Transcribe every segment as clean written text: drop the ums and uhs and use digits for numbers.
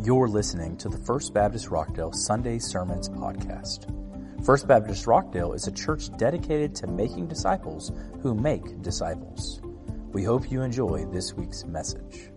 You're listening to the First Baptist Rockdale Sunday Sermons podcast. First Baptist Rockdale is a church dedicated to making disciples who make disciples. We hope you enjoy this week's message.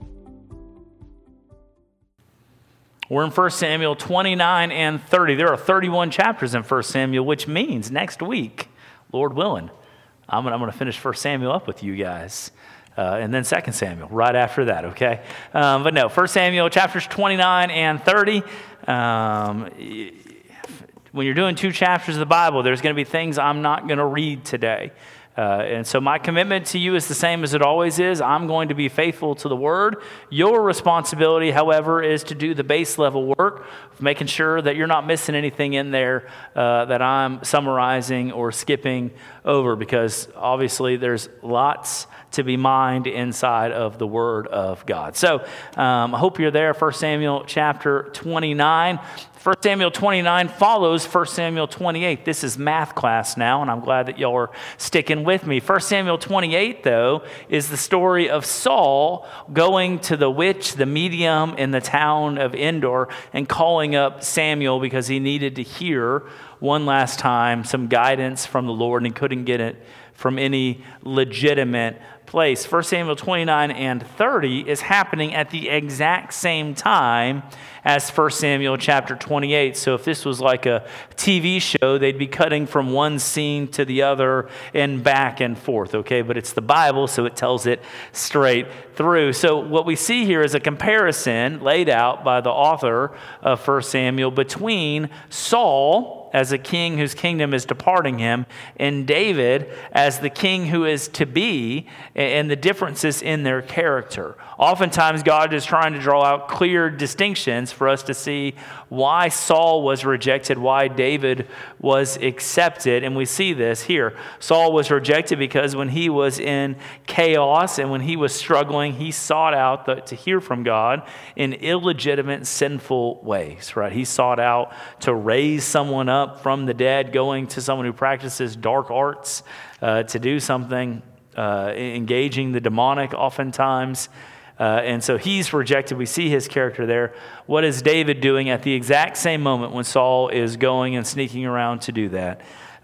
We're in 1 Samuel 29 and 30. There are 31 chapters in 1 Samuel, which means next week, Lord willing, I'm going to finish 1 Samuel up with you guys. And then 2 Samuel right after that, okay? But no, 1 Samuel chapters 29 and 30. When you're doing two chapters of the Bible, there's going to be things I'm not going to read today. And so my commitment to you is the same as it always is. I'm going to be faithful to the Word. Your responsibility, however, is to do the base level work of making sure that you're not missing anything in there that I'm summarizing or skipping over, because obviously there's lots to be mined inside of the Word of God. So I hope you're there. 1 Samuel chapter 29. 1 Samuel 29 follows 1 Samuel 28. This is math class now, and I'm glad that y'all are sticking with me. 1 Samuel 28, though, is the story of Saul going to the witch, the medium in the town of Endor, and calling up Samuel because he needed to hear one last time some guidance from the Lord, and he couldn't get it from any legitimate place. 1 Samuel 29 and 30 is happening at the exact same time as 1 Samuel chapter 28. So if this was like a TV show, they'd be cutting from one scene to the other and back and forth, okay? But it's the Bible, so it tells it straight through. So what we see here is a comparison laid out by the author of 1 Samuel between Saul as a king whose kingdom is departing him, and David as the king who is to be, and the differences in their character. Oftentimes, God is trying to draw out clear distinctions for us to see why Saul was rejected, why David was accepted, and we see this here. Saul was rejected because when he was in chaos and when he was struggling, he sought out to hear from God in illegitimate, sinful ways, right? He sought out to raise someone up from the dead, going to someone who practices dark arts to do something, engaging the demonic oftentimes. And so he's rejected. We see his character there. What is David doing at the exact same moment when Saul is going and sneaking around to do that?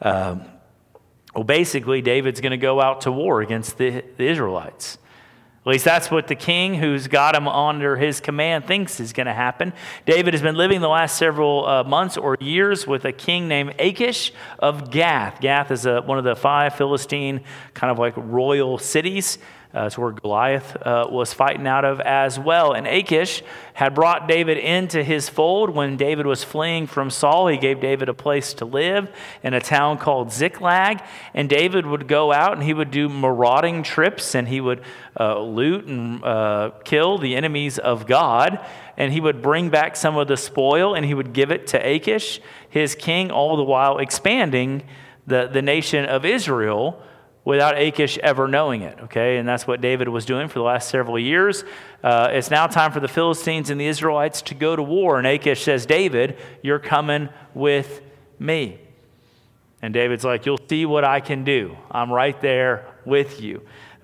Well, basically, David's going to go out to war against the Israelites. At least that's what the king who's got him under his command thinks is going to happen. David has been living the last several months or years with a king named Achish of Gath. Gath is one of the 5 Philistine kind of like royal cities. It's where Goliath was fighting out of as well. And Achish had brought David into his fold. When David was fleeing from Saul, he gave David a place to live in a town called Ziklag. And David would go out and he would do marauding trips, and he would loot and kill the enemies of God. And he would bring back some of the spoil, and he would give it to Achish, his king, all the while expanding the nation of Israel without Achish ever knowing it, okay? And that's what David was doing for the last several years. It's now time for the Philistines and the Israelites to go to war. And Achish says, David, you're coming with me. And David's like, you'll see what I can do. I'm right there with you.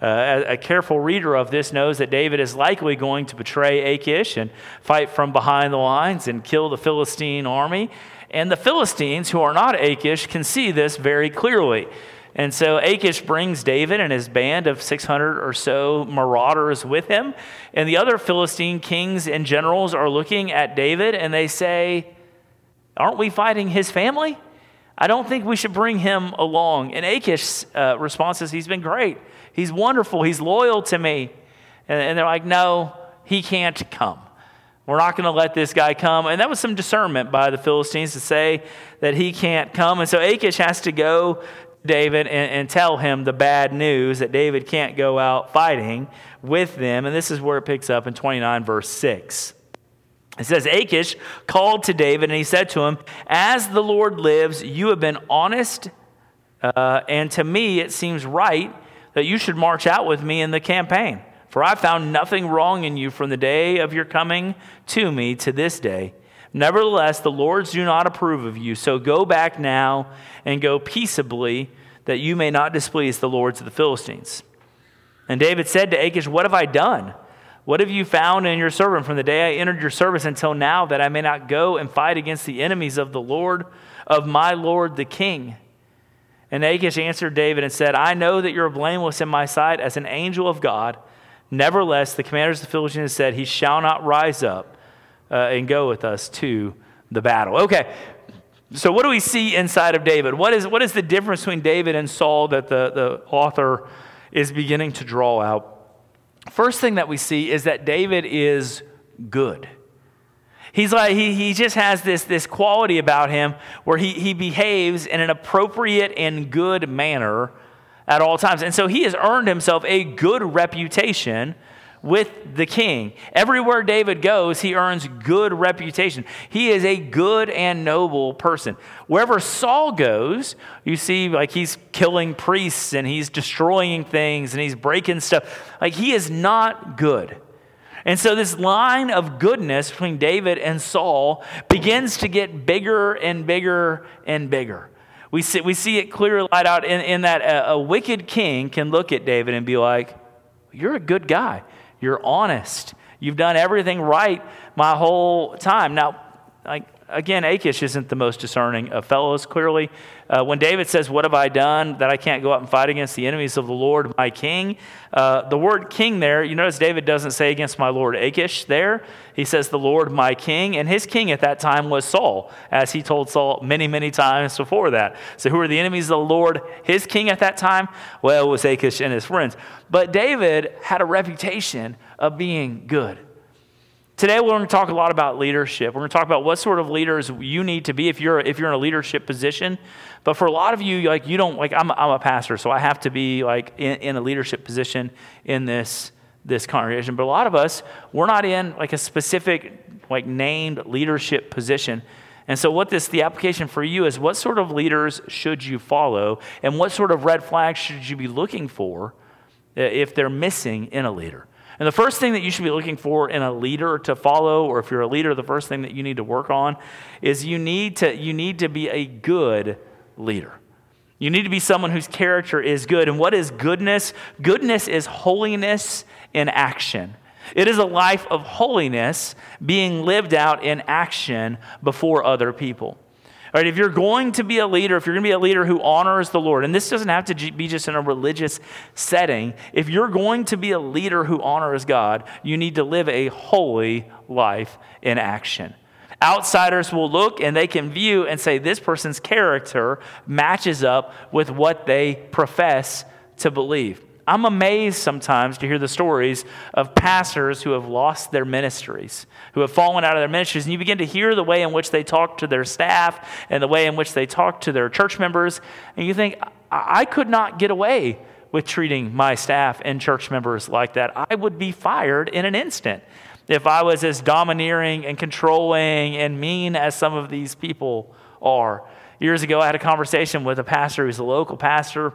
A careful reader of this knows that David is likely going to betray Achish and fight from behind the lines and kill the Philistine army. And the Philistines, who are not Achish, can see this very clearly. And so Achish brings David and his band of 600 or so marauders with him. And the other Philistine kings and generals are looking at David and they say, aren't we fighting his family? I don't think we should bring him along. And Achish's response is, he's been great. He's wonderful. He's loyal to me. And they're like, no, he can't come. We're not going to let this guy come. And that was some discernment by the Philistines to say that he can't come. And so Achish has to go David and tell him the bad news that David can't go out fighting with them. And this is where it picks up in 29 verse 6. It says, Achish called to David and he said to him, as the Lord lives, you have been honest, and to me it seems right that you should march out with me in the campaign. For I found nothing wrong in you from the day of your coming to me to this day. Nevertheless, the lords do not approve of you. So go back now and go peaceably, that you may not displease the lords of the Philistines. And David said to Achish, what have I done? What have you found in your servant from the day I entered your service until now, that I may not go and fight against the enemies of the Lord, of my Lord the king? And Achish answered David and said, I know that you're blameless in my sight as an angel of God. Nevertheless, the commanders of the Philistines said, he shall not rise up and go with us to the battle. Okay, so what do we see inside of David? What is the difference between David and Saul that the author is beginning to draw out? First thing that we see is that David is good. He's like, he just has this quality about him where he behaves in an appropriate and good manner at all times. And so he has earned himself a good reputation with the king. Everywhere David goes, he earns good reputation. He is a good and noble person. Wherever Saul goes, you see like he's killing priests and he's destroying things and he's breaking stuff. Like he is not good. And so this line of goodness between David and Saul begins to get bigger and bigger and bigger. We see it clearly laid out in that a wicked king can look at David and be like, you're a good guy. You're honest. You've done everything right my whole time. Now, again, Achish isn't the most discerning of fellows, clearly. When David says, what have I done that I can't go out and fight against the enemies of the Lord, my king? The word king there, you notice David doesn't say against my Lord Achish there. He says the Lord, my king. And his king at that time was Saul, as he told Saul many, many times before that. So who are the enemies of the Lord? His king at that time? Well, it was Achish and his friends. But David had a reputation of being good. Today we're going to talk a lot about leadership. We're going to talk about what sort of leaders you need to be if you're in a leadership position. But for a lot of you, like you don't like I'm a pastor, so I have to be like in a leadership position in this congregation. But a lot of us, we're not in like a specific like named leadership position. And so the application for you is, what sort of leaders should you follow, and what sort of red flags should you be looking for if they're missing in a leader? And the first thing that you should be looking for in a leader to follow, or if you're a leader, the first thing that you need to work on is you need to be a good leader. You need to be someone whose character is good. And what is goodness? Goodness is holiness in action. It is a life of holiness being lived out in action before other people. All right, if you're going to be a leader, if you're going to be a leader who honors the Lord, and this doesn't have to be just in a religious setting, if you're going to be a leader who honors God, you need to live a holy life in action. Outsiders will look and they can view and say, this person's character matches up with what they profess to believe. I'm amazed sometimes to hear the stories of pastors who have lost their ministries, who have fallen out of their ministries, and you begin to hear the way in which they talk to their staff and the way in which they talk to their church members, and you think, I could not get away with treating my staff and church members like that. I would be fired in an instant if I was as domineering and controlling and mean as some of these people are. Years ago, I had a conversation with a pastor who's a local pastor.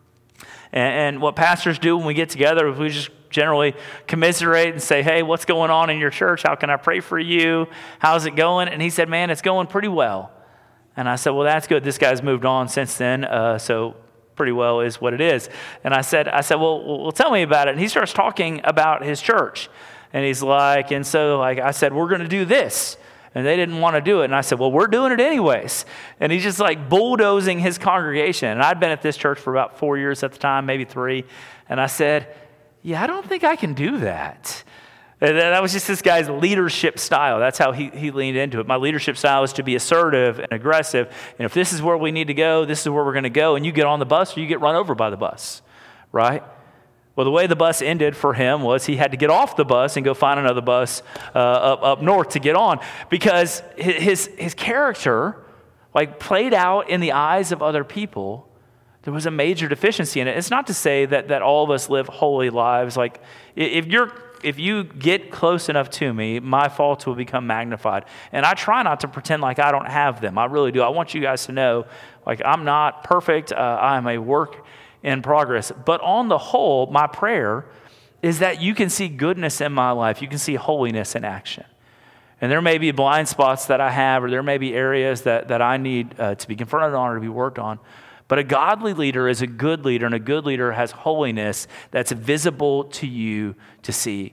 And what pastors do when we get together is we just generally commiserate and say, hey, what's going on in your church? How can I pray for you? How's it going? And he said, man, it's going pretty well. And I said, well, that's good. This guy's moved on since then, so pretty well is what it is. And I said, well, tell me about it. And he starts talking about his church. And he's like, and so like I said, we're going to do this. And they didn't want to do it. And I said, well, we're doing it anyways. And he's just like bulldozing his congregation. And I'd been at this church for about 4 years at the time, maybe 3. And I said, yeah, I don't think I can do that. And that was just this guy's leadership style. That's how he leaned into it. My leadership style is to be assertive and aggressive. And if this is where we need to go, this is where we're going to go. And you get on the bus or you get run over by the bus, right? Well, the way the bus ended for him was he had to get off the bus and go find another bus up north to get on, because his character, like played out in the eyes of other people, there was a major deficiency in it. It's not to say that all of us live holy lives. Like if you get close enough to me, my faults will become magnified. And I try not to pretend like I don't have them. I really do. I want you guys to know, like, I'm not perfect. I'm a work in progress. But on the whole, my prayer is that you can see goodness in my life. You can see holiness in action. And there may be blind spots that I have, or there may be areas that I need to be confronted on or to be worked on. But a godly leader is a good leader, and a good leader has holiness that's visible to you to see.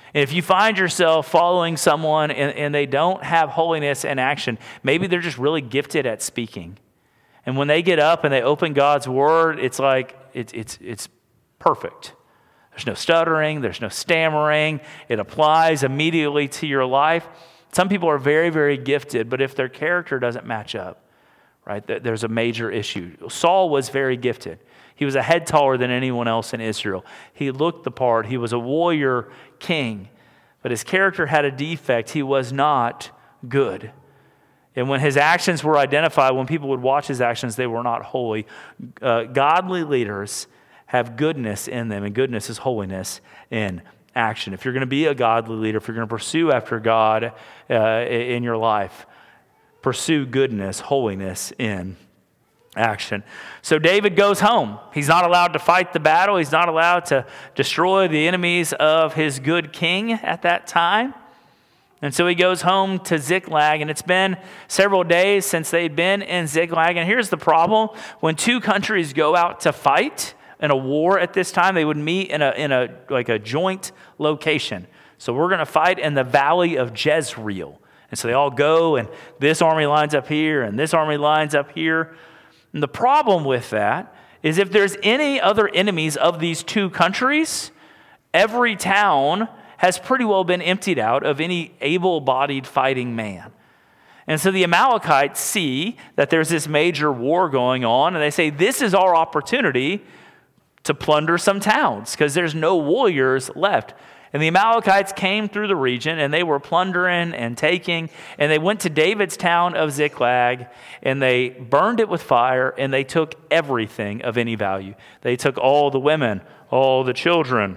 And if you find yourself following someone and they don't have holiness in action, maybe they're just really gifted at speaking. And when they get up and they open God's word, it's like it's perfect. There's no stuttering, there's no stammering. It applies immediately to your life. Some people are very, very gifted, but if their character doesn't match up, right, there's a major issue. Saul was very gifted. He was a head taller than anyone else in Israel. He looked the part. He was a warrior king, but his character had a defect. He was not good. And when his actions were identified, when people would watch his actions, they were not holy. Godly leaders have goodness in them, and goodness is holiness in action. If you're going to be a godly leader, if you're going to pursue after God in your life, pursue goodness, holiness in action. So David goes home. He's not allowed to fight the battle. He's not allowed to destroy the enemies of his good king at that time. And so he goes home to Ziklag, and it's been several days since they'd been in Ziklag. And here's the problem. When two countries go out to fight in a war at this time, they would meet in a joint location. So we're going to fight in the valley of Jezreel. And so they all go, and this army lines up here, and this army lines up here. And the problem with that is if there's any other enemies of these two countries, every town has pretty well been emptied out of any able-bodied fighting man. And so the Amalekites see that there's this major war going on, and they say, this is our opportunity to plunder some towns because there's no warriors left. And the Amalekites came through the region, and they were plundering and taking, and they went to David's town of Ziklag, and they burned it with fire, and they took everything of any value. They took all the women, all the children.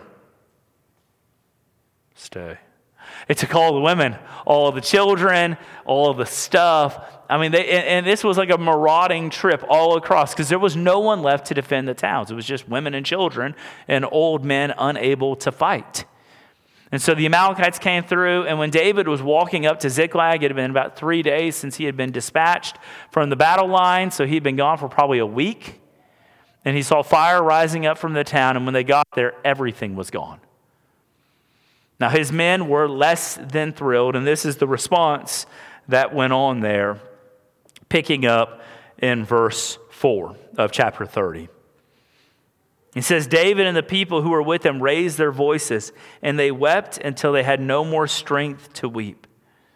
It took all the women, all of the children, all of the stuff. I mean, and this was like a marauding trip all across because there was no one left to defend the towns. It was just women and children and old men unable to fight. And so the Amalekites came through, and when David was walking up to Ziklag, it had been about 3 days since he had been dispatched from the battle line, so he'd been gone for probably a week. And he saw fire rising up from the town, and when they got there, everything was gone. Now, his men were less than thrilled, and this is the response that went on there, picking up in verse 4 of chapter 30. It says, David and the people who were with him raised their voices, and they wept until they had no more strength to weep.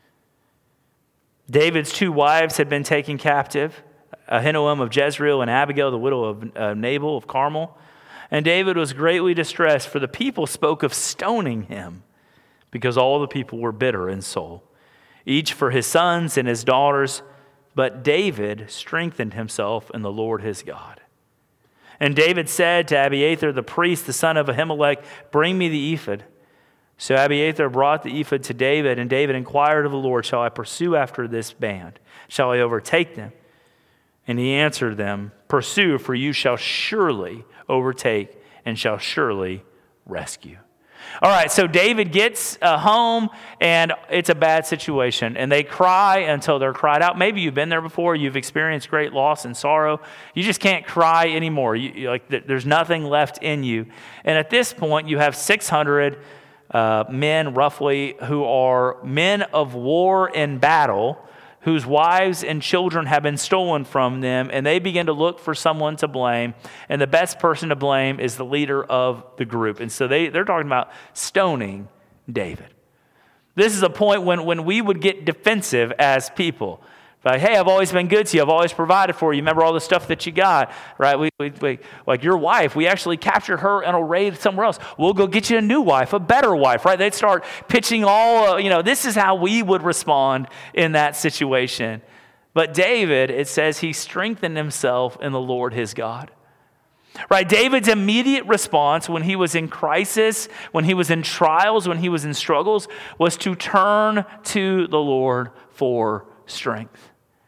David's 2 wives had been taken captive, Ahinoam of Jezreel and Abigail, the widow of Nabal of Carmel. And David was greatly distressed, for the people spoke of stoning him, because all the people were bitter in soul, each for his sons and his daughters. But David strengthened himself in the Lord his God. And David said to Abiathar the priest, the son of Ahimelech, bring me the ephod. So Abiathar brought the ephod to David, and David inquired of the Lord, shall I pursue after this band? Shall I overtake them? And he answered them, pursue, for you shall surely overtake and shall surely rescue. All right, so David gets home, and it's a bad situation. And they cry until they're cried out. Maybe you've been there before. You've experienced great loss and sorrow. You just can't cry anymore. There's nothing left in you. And at this point, you have 600 men, roughly, who are men of war in battle, whose wives and children have been stolen from them, and they begin to look for someone to blame, and the best person to blame is the leader of the group. And so they're talking about stoning David. This is a point when we would get defensive as people. Like, hey, I've always been good to you. I've always provided for you. Remember all the stuff that you got, right? We like your wife, we actually captured her in a raid somewhere else. We'll go get you a new wife, a better wife, right? They'd start pitching all, this is how we would respond in that situation. But David, it says he strengthened himself in the Lord his God. Right? David's immediate response when he was in crisis, when he was in trials, when he was in struggles, was to turn to the Lord for strength.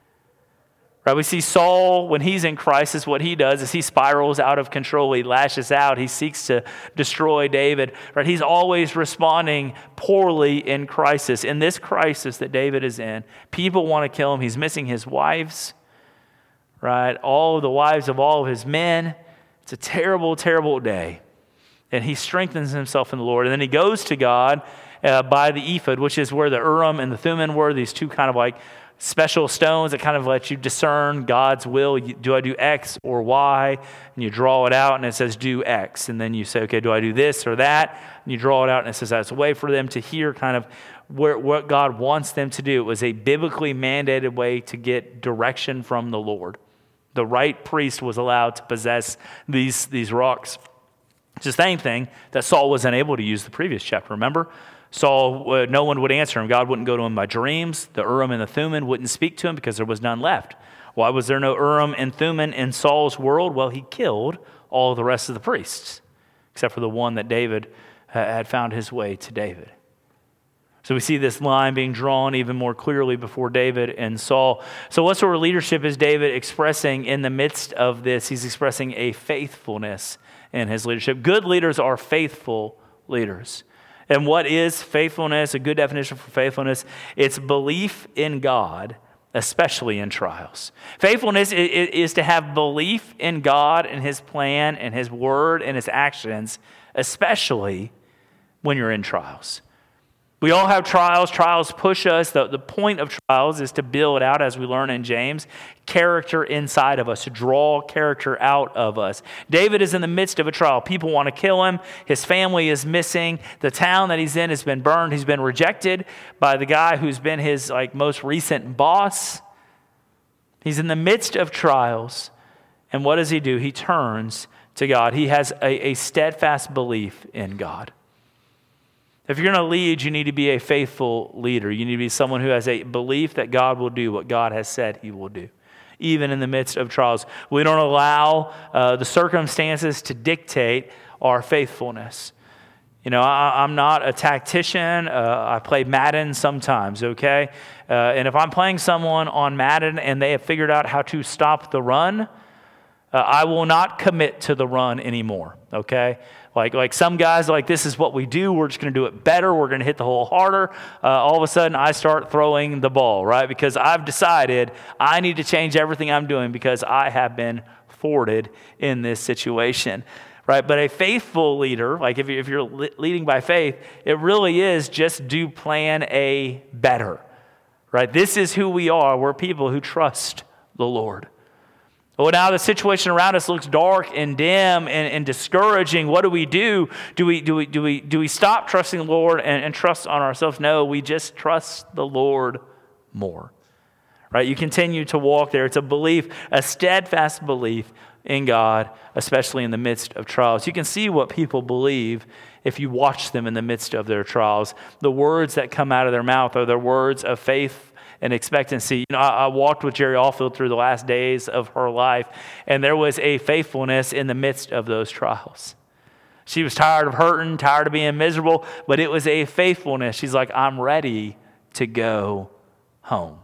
Right, we see Saul, when he's in crisis, what he does is he spirals out of control. He lashes out. He seeks to destroy David. Right, he's always responding poorly in crisis. In this crisis that David is in, people want to kill him. He's missing his wives, right? All of the wives of all of his men. It's a terrible, terrible day. And he strengthens himself in the Lord. And then he goes to God by the ephod, which is where the Urim and the Thummim were, these two kind of like special stones that kind of let you discern God's will. Do I do X or Y? And you draw it out and it says do X. And then you say, okay, do I do this or that? And you draw it out and it says that's a way for them to hear kind of what God wants them to do. It was a biblically mandated way to get direction from the Lord. The right priest was allowed to possess these rocks. It's the same thing that Saul was unable to use the previous chapter. Remember? Saul, no one would answer him. God wouldn't go to him by dreams. The Urim and the Thummim wouldn't speak to him because there was none left. Why was there no Urim and Thummim in Saul's world? Well, he killed all of the rest of the priests, except for the one that David had found his way to David. So we see this line being drawn even more clearly before David and Saul. So what sort of leadership is David expressing in the midst of this? He's expressing a faithfulness in his leadership. Good leaders are faithful leaders. And what is faithfulness? A good definition for faithfulness, it's belief in God, especially in trials. Faithfulness is to have belief in God and his plan and his word and his actions, especially when you're in trials. We all have trials. Trials push us. The point of trials is to build out, as we learn in James, character inside of us, to draw character out of us. David is in the midst of a trial. People want to kill him. His family is missing. The town that he's in has been burned. He's been rejected by the guy who's been his most recent boss. He's in the midst of trials. And what does he do? He turns to God. He has a steadfast belief in God. If you're going to lead, you need to be a faithful leader. You need to be someone who has a belief that God will do what God has said he will do, even in the midst of trials. We don't allow the circumstances to dictate our faithfulness. You know, I'm not a tactician. I play Madden sometimes, okay? And if I'm playing someone on Madden and they have figured out how to stop the run, I will not commit to the run anymore, okay? Like some guys, this is what we do. We're just going to do it better. We're going to hit the hole harder. All of a sudden, I start throwing the ball, right? Because I've decided I need to change everything I'm doing because I have been thwarted in this situation, right? But a faithful leader, if you're leading by faith, it really is just do plan A better, right? This is who we are. We're people who trust the Lord. Well, now the situation around us looks dark and dim and discouraging. What do we do? Do we stop trusting the Lord and trust on ourselves? No, we just trust the Lord more. Right? You continue to walk there. It's a belief, a steadfast belief in God, especially in the midst of trials. You can see what people believe if you watch them in the midst of their trials. The words that come out of their mouth are their words of faith and expectancy. You know, I walked with Jerry Alfield through the last days of her life, and there was a faithfulness in the midst of those trials. She was tired of hurting, tired of being miserable, but it was a faithfulness. She's like, I'm ready to go home.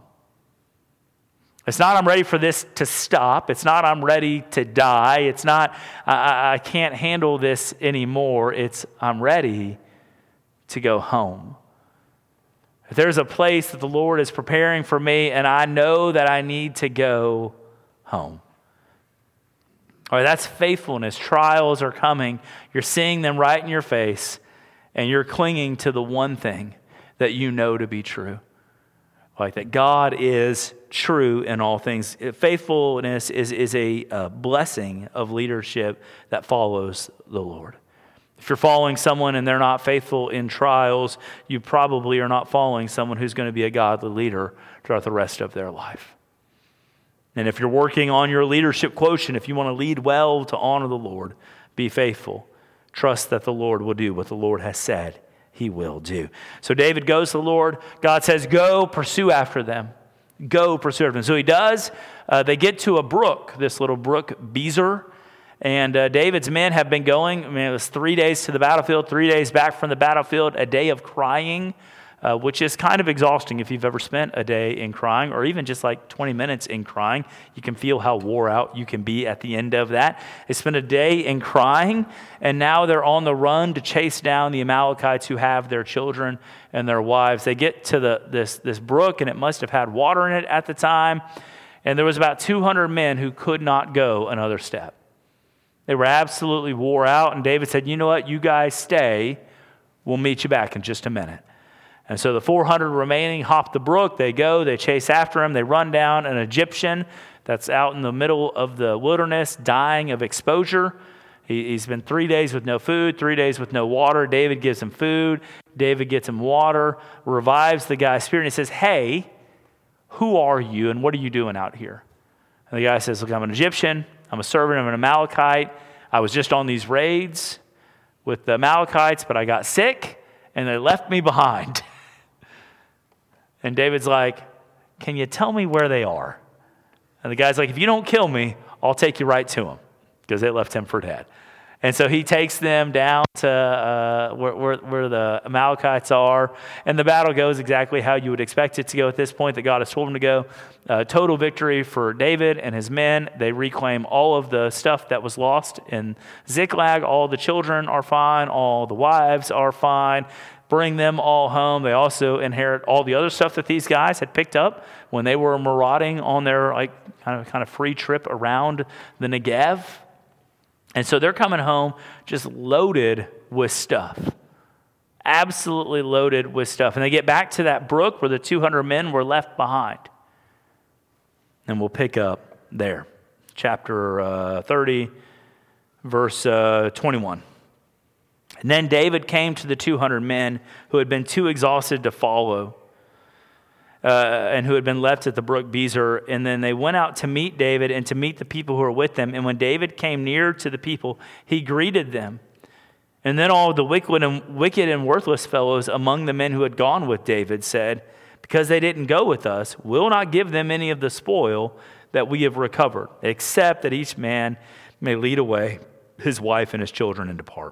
It's not I'm ready for this to stop. It's not I'm ready to die. It's not I can't handle this anymore. It's I'm ready to go home. If there's a place that the Lord is preparing for me and I know that I need to go home. All right, that's faithfulness. Trials are coming. You're seeing them right in your face and you're clinging to the one thing that you know to be true. Like that God is true in all things. Faithfulness is a blessing of leadership that follows the Lord. If you're following someone and they're not faithful in trials, you probably are not following someone who's going to be a godly leader throughout the rest of their life. And if you're working on your leadership quotient, if you want to lead well to honor the Lord, be faithful. Trust that the Lord will do what the Lord has said he will do. So David goes to the Lord. God says, go pursue after them. Go pursue after them. So he does. They get to a brook, this little brook, Bezer. And David's men have been going. It was 3 days to the battlefield, 3 days back from the battlefield, a day of crying, which is kind of exhausting if you've ever spent a day in crying, or even just 20 minutes in crying. You can feel how wore out you can be at the end of that. They spent a day in crying, and now they're on the run to chase down the Amalekites who have their children and their wives. They get to this brook, and it must have had water in it at the time, and there was about 200 men who could not go another step. They were absolutely wore out, and David said, you know what, you guys stay. We'll meet you back in just a minute. And so the 400 remaining hop the brook. They go, they chase after him. They run down an Egyptian that's out in the middle of the wilderness, dying of exposure. He's been 3 days with no food, 3 days with no water. David gives him food. David gets him water, revives the guy's spirit, and he says, hey, who are you and what are you doing out here? And the guy says, look, I'm an Egyptian. I'm a servant of an Amalekite. I was just on these raids with the Amalekites, but I got sick and they left me behind. And David's like, can you tell me where they are? And the guy's like, if you don't kill me, I'll take you right to them, because they left him for dead. And so he takes them down to where the Amalekites are, and the battle goes exactly how you would expect it to go at this point that God has told him to go. Total victory for David and his men. They reclaim all of the stuff that was lost in Ziklag. All the children are fine. All the wives are fine. Bring them all home. They also inherit all the other stuff that these guys had picked up when they were marauding on their kind of free trip around the Negev. And so they're coming home just loaded with stuff. Absolutely loaded with stuff. And they get back to that brook where the 200 men were left behind. And we'll pick up there. Chapter 30, verse 21. And then David came to the 200 men who had been too exhausted to follow and who had been left at the brook Bezer. And then they went out to meet David and to meet the people who were with them. And when David came near to the people, he greeted them. And then all the wicked and worthless fellows among the men who had gone with David said, because they didn't go with us, we'll not give them any of the spoil that we have recovered, except that each man may lead away his wife and his children and depart.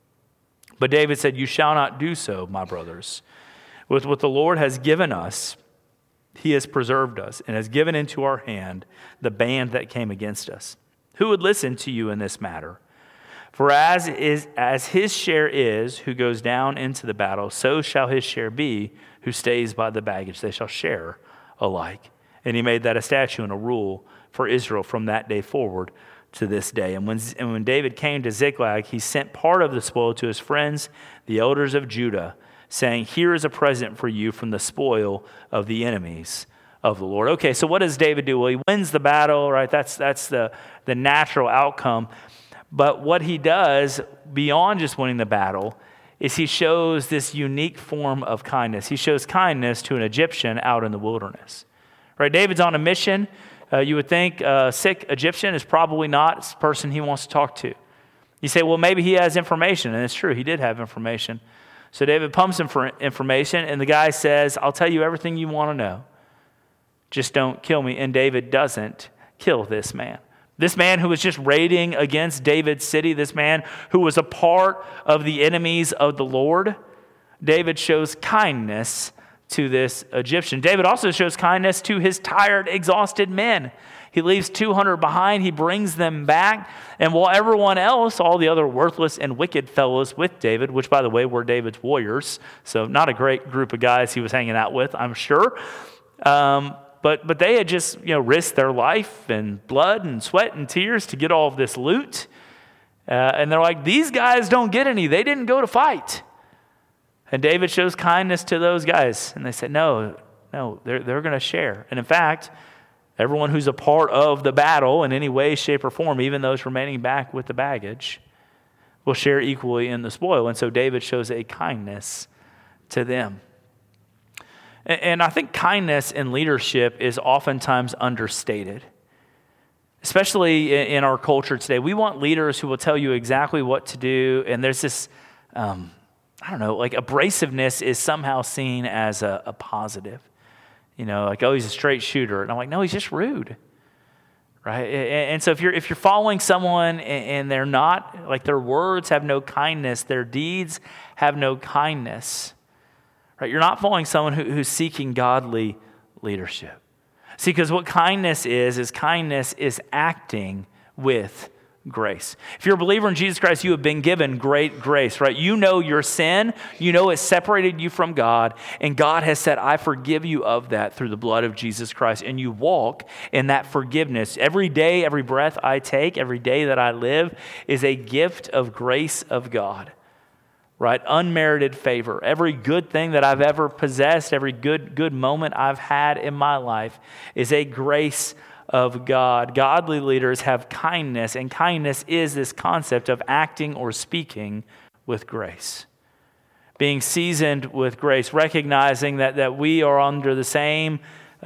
But David said, you shall not do so, my brothers. With what the Lord has given us, he has preserved us and has given into our hand the band that came against us. Who would listen to you in this matter? For as his share is who goes down into the battle, so shall his share be who stays by the baggage. They shall share alike. And he made that a statute and a rule for Israel from that day forward to this day. And when David came to Ziklag, he sent part of the spoil to his friends, the elders of Judah, saying, here is a present for you from the spoil of the enemies of the Lord. Okay, so what does David do? Well, he wins the battle, right? That's the natural outcome. But what he does beyond just winning the battle is he shows this unique form of kindness. He shows kindness to an Egyptian out in the wilderness. Right? David's on a mission. You would think a sick Egyptian is probably not the person he wants to talk to. You say, well, maybe he has information. And it's true, he did have information. So David pumps him for information, and the guy says, I'll tell you everything you want to know. Just don't kill me. And David doesn't kill this man. This man who was just raiding against David's city, this man who was a part of the enemies of the Lord, David shows kindness to this Egyptian. David also shows kindness to his tired, exhausted men. He leaves 200 behind. He brings them back. And while everyone else, all the other worthless and wicked fellows with David, which, by the way, were David's warriors, so not a great group of guys he was hanging out with, I'm sure. But they had just risked their life and blood and sweat and tears to get all of this loot. And they're like, these guys don't get any. They didn't go to fight. And David shows kindness to those guys. And they said, no, they're going to share. And in fact, everyone who's a part of the battle in any way, shape, or form, even those remaining back with the baggage, will share equally in the spoil. And so David shows a kindness to them. And I think kindness in leadership is oftentimes understated, especially in our culture today. We want leaders who will tell you exactly what to do. And there's this, abrasiveness is somehow seen as a positive. He's a straight shooter. And I'm like, no, he's just rude, right? And so if you're following someone and they're not, like their words have no kindness, their deeds have no kindness, right? You're not following someone who's seeking godly leadership. See, because what kindness is kindness is acting with grace. If you're a believer in Jesus Christ, you have been given great grace, right? You know your sin. You know it separated you from God. And God has said, I forgive you of that through the blood of Jesus Christ. And you walk in that forgiveness. Every day, every breath I take, every day that I live is a gift of grace of God. right? Unmerited favor. Every good thing that I've ever possessed, every good moment I've had in my life is a grace of God. Godly leaders have kindness, and kindness is this concept of acting or speaking with grace. Being seasoned with grace, recognizing that we are under the same,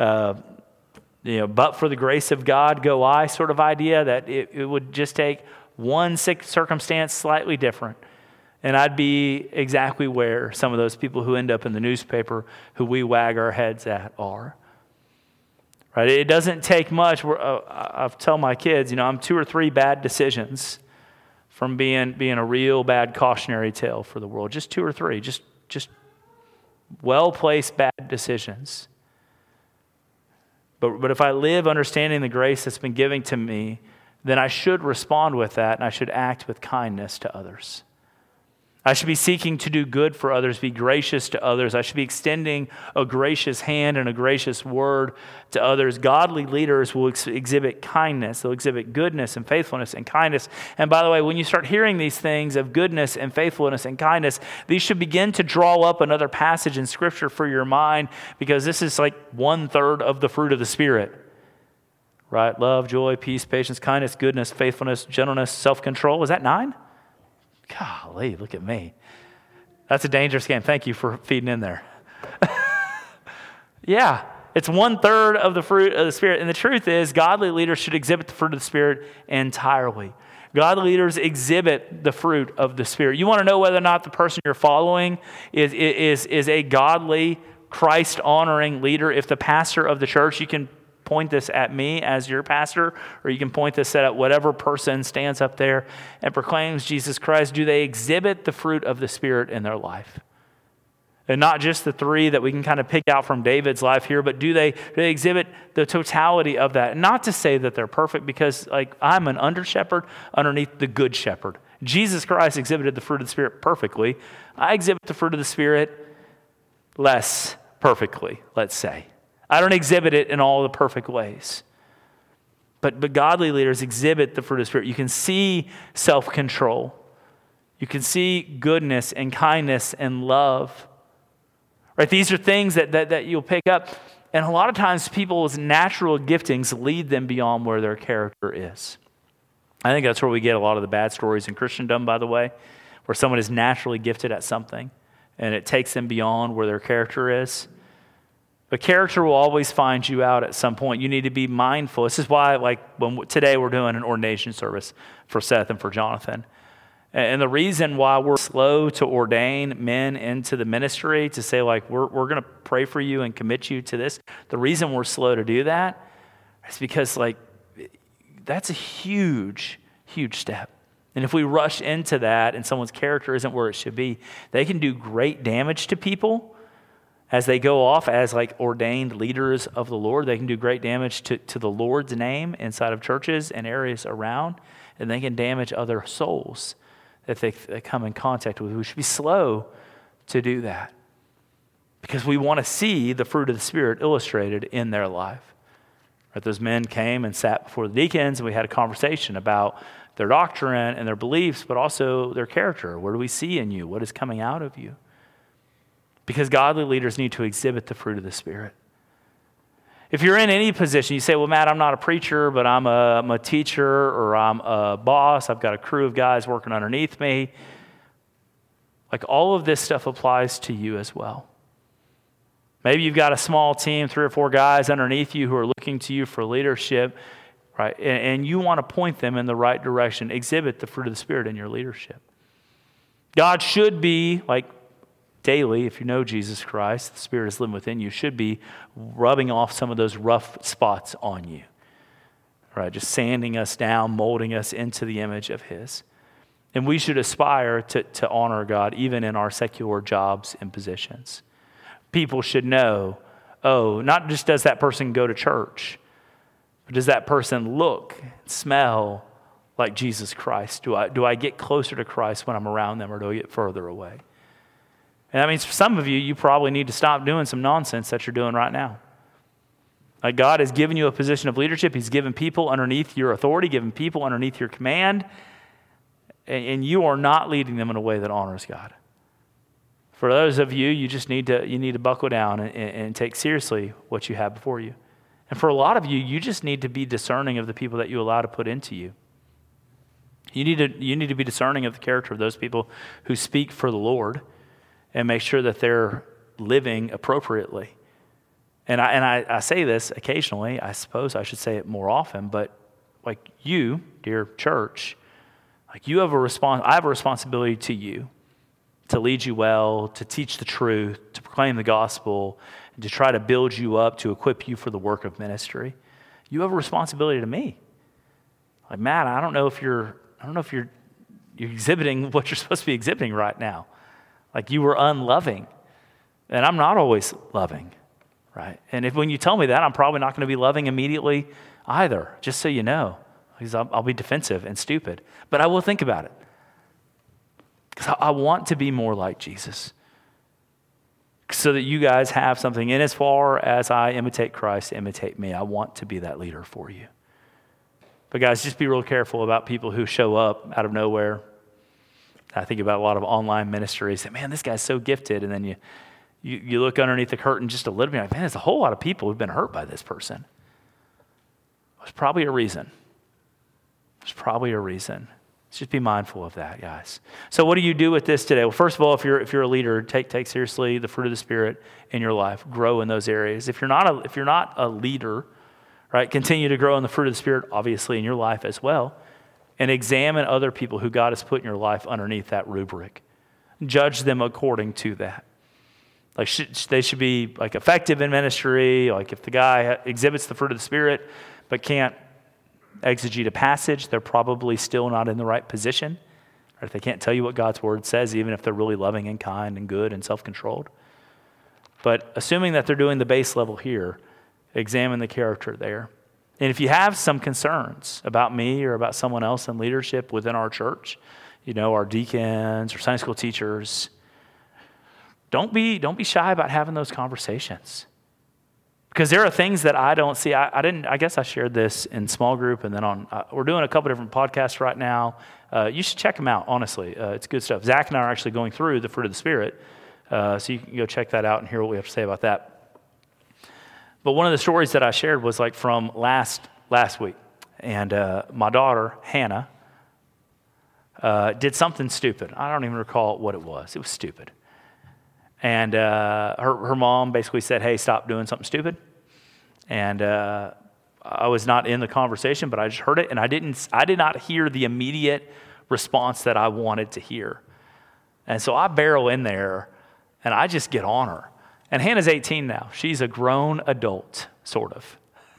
but for the grace of God go I sort of idea, that it would just take one circumstance slightly different, and I'd be exactly where some of those people who end up in the newspaper who we wag our heads at are. Right? It doesn't take much. I tell my kids, I'm 2 or 3 bad decisions from being a real bad cautionary tale for the world. Just 2 or 3, just well-placed bad decisions. But if I live understanding the grace that's been given to me, then I should respond with that, and I should act with kindness to others. I should be seeking to do good for others, be gracious to others. I should be extending a gracious hand and a gracious word to others. Godly leaders will exhibit kindness. They'll exhibit goodness and faithfulness and kindness. And by the way, when you start hearing these things of goodness and faithfulness and kindness, these should begin to draw up another passage in Scripture for your mind, because this is like 1/3 of the fruit of the Spirit. Right? Love, joy, peace, patience, kindness, goodness, faithfulness, gentleness, self-control. Is that 9? Golly, look at me. That's a dangerous game. Thank you for feeding in there. Yeah, it's 1/3 of the fruit of the Spirit. And the truth is, godly leaders should exhibit the fruit of the Spirit entirely. Godly leaders exhibit the fruit of the Spirit. You want to know whether or not the person you're following is a godly, Christ-honoring leader. If the pastor of the church, you can point this at me as your pastor, or you can point this at whatever person stands up there and proclaims Jesus Christ. Do they exhibit the fruit of the Spirit in their life? And not just the 3 that we can kind of pick out from David's life here, but do they exhibit the totality of that? Not to say that they're perfect, because I'm an under shepherd underneath the good shepherd. Jesus Christ exhibited the fruit of the Spirit perfectly. I exhibit the fruit of the Spirit less perfectly, let's say. I don't exhibit it in all the perfect ways. But godly leaders exhibit the fruit of the Spirit. You can see self-control. You can see goodness and kindness and love. Right? These are things that you'll pick up. And a lot of times people's natural giftings lead them beyond where their character is. I think that's where we get a lot of the bad stories in Christendom, by the way, where someone is naturally gifted at something and it takes them beyond where their character is. But character will always find you out at some point. You need to be mindful. This is why, today we're doing an ordination service for Seth and for Jonathan. And the reason why we're slow to ordain men into the ministry, to say we're going to pray for you and commit you to this, the reason we're slow to do that is because that's a huge, huge step. And if we rush into that and someone's character isn't where it should be, they can do great damage to people. As they go off as ordained leaders of the Lord, they can do great damage to the Lord's name inside of churches and areas around, and they can damage other souls that they come in contact with. We should be slow to do that, because we want to see the fruit of the Spirit illustrated in their life. Right? Those men came and sat before the deacons, and we had a conversation about their doctrine and their beliefs, but also their character. What do we see in you? What is coming out of you? Because godly leaders need to exhibit the fruit of the Spirit. If you're in any position, you say, well, Matt, I'm not a preacher, but I'm a teacher, or I'm a boss. I've got a crew of guys working underneath me. All of this stuff applies to you as well. Maybe you've got a small team, 3 or 4 guys underneath you who are looking to you for leadership, right? And you want to point them in the right direction. Exhibit the fruit of the Spirit in your leadership. God should be, daily, if you know Jesus Christ, the Spirit is living within you, should be rubbing off some of those rough spots on you. Right? Just sanding us down, molding us into the image of His. And we should aspire to honor God even in our secular jobs and positions. People should know, not just does that person go to church, but does that person look, smell like Jesus Christ? Do I get closer to Christ when I'm around them, or do I get further away? And that means for some of you, you probably need to stop doing some nonsense that you're doing right now. God has given you a position of leadership. He's given people underneath your authority, given people underneath your command, and you are not leading them in a way that honors God. For those of you, you need to buckle down and take seriously what you have before you. And for a lot of you, you just need to be discerning of the people that you allow to put into you. You need to be discerning of the character of those people who speak for the Lord and make sure that they're living appropriately. And I say this occasionally. I suppose I should say it more often, but like you, dear church, like I have a responsibility to you to lead you well, to teach the truth, to proclaim the gospel, and to try to build you up, to equip you for the work of ministry. You have a responsibility to me. Like, Matt, I don't know if you're exhibiting what you're supposed to be exhibiting right now. Like, you were unloving, and I'm not always loving, right? And when you tell me that, I'm probably not going to be loving immediately either, just so you know, because I'll be defensive and stupid. But I will think about it, because I want to be more like Jesus, so that you guys have something. And as far as I imitate Christ, imitate me. I want to be that leader for you. But guys, just be real careful about people who show up out of nowhere. I think about a lot of online ministries that, man, this guy's so gifted. And then you look underneath the curtain just a little bit, like, man, there's a whole lot of people who've been hurt by this person. There's probably a reason. Just be mindful of that, guys. So what do you do with this today? Well, first of all, if you're a leader, take seriously the fruit of the Spirit in your life. Grow in those areas. If you're not a leader, right, continue to grow in the fruit of the Spirit, obviously, in your life as well. And examine other people who God has put in your life underneath that rubric. Judge them according to that. Like, they should be like effective in ministry. Like, if the guy exhibits the fruit of the Spirit but can't exegete a passage, they're probably still not in the right position. Or if they can't tell you what God's word says, even if they're really loving and kind and good and self-controlled. But assuming that they're doing the base level here, examine the character there. And if you have some concerns about me or about someone else in leadership within our church, our deacons or Sunday school teachers, don't be shy about having those conversations. Because there are things that I don't see. I guess I shared this in small group, and then we're doing a couple different podcasts right now. You should check them out, honestly. It's good stuff. Zach and I are actually going through the fruit of the Spirit, so you can go check that out and hear what we have to say about that. But one of the stories that I shared was like from last week. And my daughter, Hannah, did something stupid. I don't even recall what it was. It was stupid. And her mom basically said, hey, stop doing something stupid. And I was not in the conversation, but I just heard it. And I did not hear the immediate response that I wanted to hear. And so I barrel in there, and I just get on her. And Hannah's 18 now. She's a grown adult, sort of.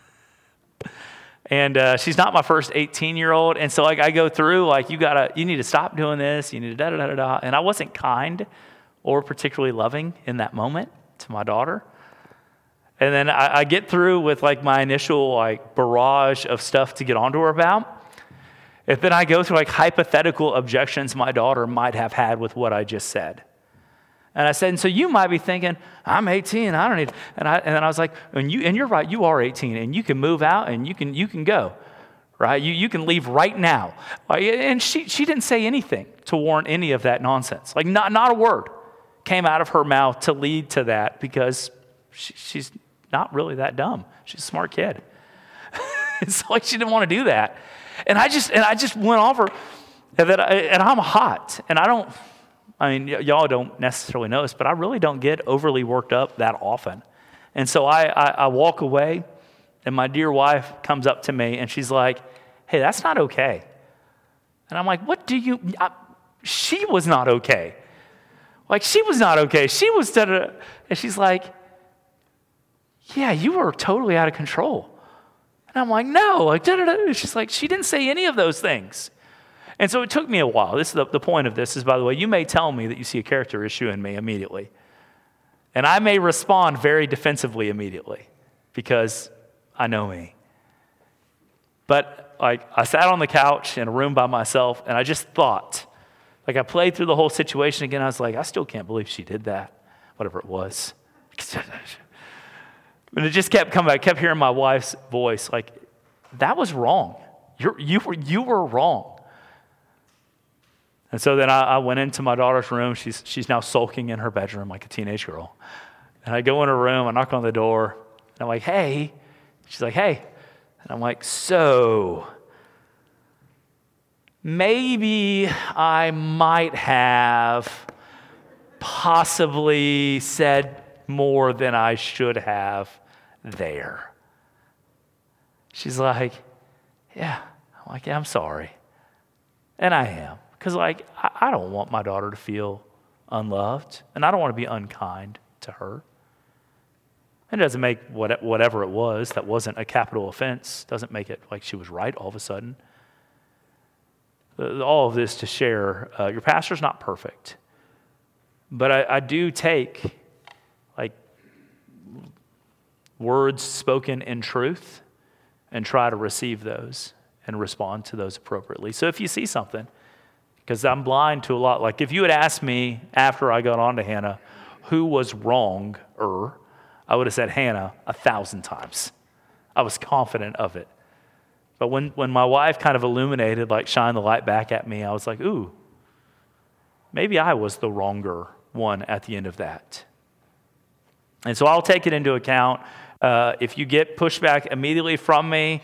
And she's not my first 18-year-old. And so I go through, like, you need to stop doing this. You need to da-da-da-da-da. And I wasn't kind or particularly loving in that moment to my daughter. And then I get through with, like, my initial, like, barrage of stuff to get onto her about. And then I go through, like, hypothetical objections my daughter might have had with what I just said. And I said, and so you might be thinking, I'm 18, I don't need, and then I was like, and you're right, you are 18, and you can move out, and you can go, right? You can leave right now. And she didn't say anything to warrant any of that nonsense. Like, not a word came out of her mouth to lead to that, because she's not really that dumb. She's a smart kid. It's like she didn't want to do that. And I just went off her, and I'm hot, and y'all don't necessarily notice, but I really don't get overly worked up that often. And so I walk away, and my dear wife comes up to me, and she's like, hey, that's not okay. And I'm like, she was not okay. Like, she was not okay. She was, and she's like, yeah, you were totally out of control. And I'm like, no, like, da-da-da. She's like, she didn't say any of those things. And so it took me a while. This is the point of this is, by the way, you may tell me that you see a character issue in me immediately. And I may respond very defensively immediately because I know me. But like, I sat on the couch in a room by myself, and I just thought, like, I played through the whole situation again. I was like, I still can't believe she did that, whatever it was. And it just kept coming back. I kept hearing my wife's voice, like, that was wrong. You were wrong. And so then I went into my daughter's room. She's now sulking in her bedroom like a teenage girl. And I go in her room, I knock on the door, and I'm like, hey. She's like, hey. And I'm like, so maybe I might have possibly said more than I should have there. She's like, yeah. I'm like, yeah, I'm sorry. And I am. Because, like, I don't want my daughter to feel unloved, and I don't want to be unkind to her. And it doesn't make whatever it was that wasn't a capital offense, doesn't make it like she was right all of a sudden. All of this to share, your pastor's not perfect. But I do take, like, words spoken in truth and try to receive those and respond to those appropriately. So if you see something, because I'm blind to a lot. Like if you had asked me after I got on to Hannah who was wrong-er, I would have said Hannah 1,000 times. I was confident of it. But when my wife kind of illuminated, like shined the light back at me, I was like, ooh, maybe I was the wronger one at the end of that. And so I'll take it into account. If you get pushback immediately from me,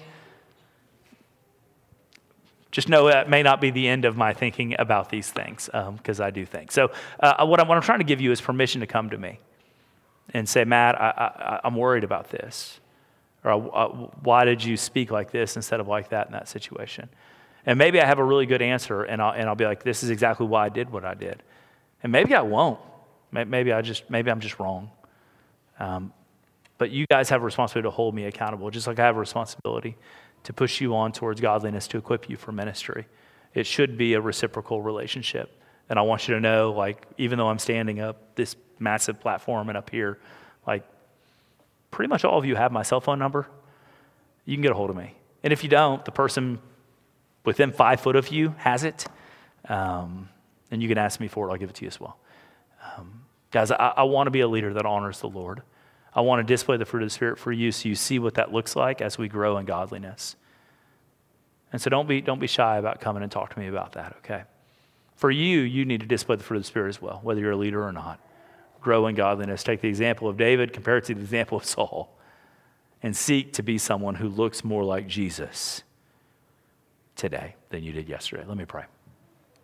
just know that may not be the end of my thinking about these things, because I do think. So what I'm trying to give you is permission to come to me and say, Matt, I'm worried about this. Or why did you speak like this instead of like that in that situation? And maybe I have a really good answer, and I'll be like, this is exactly why I did what I did. And maybe I won't. Maybe I'm just wrong. But you guys have a responsibility to hold me accountable, just like I have a responsibility to push you on towards godliness, to equip you for ministry. It should be a reciprocal relationship. And I want you to know, like, even though I'm standing up this massive platform and up here, like, pretty much all of you have my cell phone number. You can get a hold of me. And if you don't, the person within 5 foot of you has it. And you can ask me for it. I'll give it to you as well. Guys, I want to be a leader that honors the Lord. I want to display the fruit of the Spirit for you so you see what that looks like as we grow in godliness. And so don't be shy about coming and talk to me about that, okay? For you need to display the fruit of the Spirit as well, whether you're a leader or not. Grow in godliness. Take the example of David, compare it to the example of Saul, and seek to be someone who looks more like Jesus today than you did yesterday. Let me pray.